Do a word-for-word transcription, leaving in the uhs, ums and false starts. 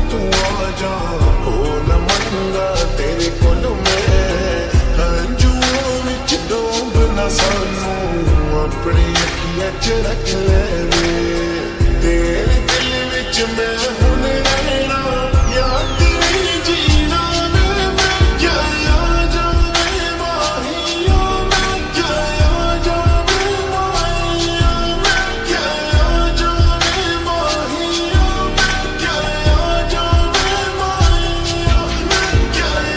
तू आ जा, हो न मंगा तेरे कोलों मैं, हंजुओं विच डूब ना सानू, अपनी अखियां च रख ले वे, तेरे दिल विच मैं